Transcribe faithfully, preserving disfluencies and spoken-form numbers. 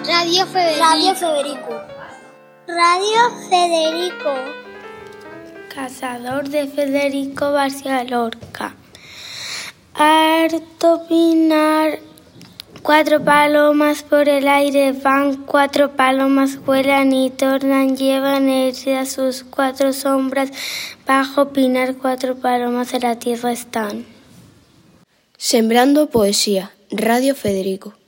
Radio Federico. Radio Federico. Radio Federico. Cazador de Federico García Lorca. Harto pinar, cuatro palomas por el aire van, cuatro palomas vuelan y tornan, llevan heridas sus cuatro sombras, bajo pinar cuatro palomas en la tierra están. Sembrando poesía, Radio Federico.